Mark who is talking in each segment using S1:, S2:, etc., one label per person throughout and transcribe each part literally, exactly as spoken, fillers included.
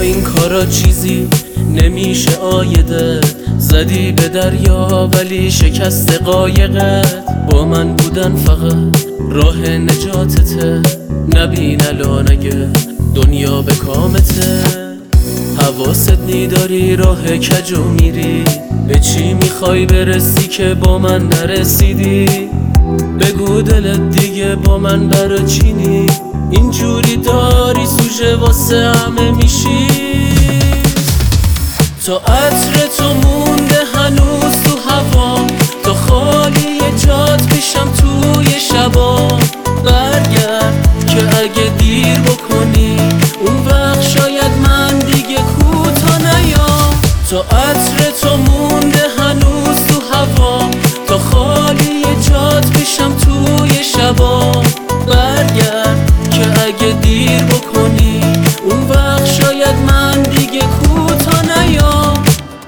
S1: این کارا چیزی نمیشه آیده، زدی به دریا ولی شکست قایقت. با من بودن فقط راه نجاتته، نبین الان اگه دنیا به کامته. حواست نیداری راه کجو میری، به چی میخوای برسی که با من نرسیدی؟ بگو دلت دیگه با من برا چینی، اینجوری داری سوژه واسه همه میشی. تا عطر تو مونده هنوز تو هوا، تا خالی جات پیشم توی شبا. برگرد که اگه دیر بکنی اون وقت شاید من دیگه کوتا نیام. تا عطر تو مونده هنوز تو هوا، تا خالی جات پیشم توی شبا. برگرد که اگه دیر بکنی اون وقت شاید من دیگه کوتا نیام.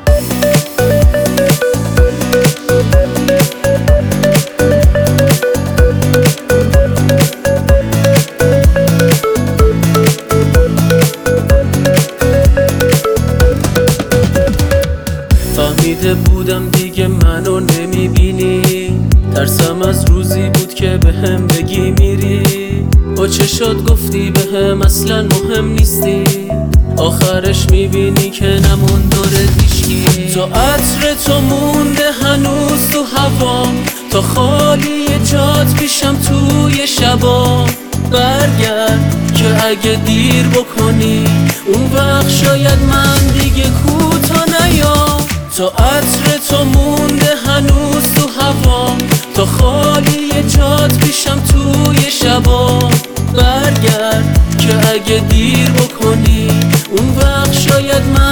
S1: فهمیده بودم دیگه منو نمیبینی، ترسم از روزی بود که به هم بگی میری. با چشات گفتی به هم اصلا مهم نیستی، آخرش میبینی که نمون داره هیچکی. تا عطر تو مونده هنوز تو هوا، تا خالی جات پیشم توی شبا. برگرد که اگه دیر بکنی اون وقت شاید من دیگه کوتا نیام. تا عطر تو مونده هنوز تو هوا، تا خالی جات پیشم توی شبا. برگرد که اگه دیر بکنی اون وقت شاید من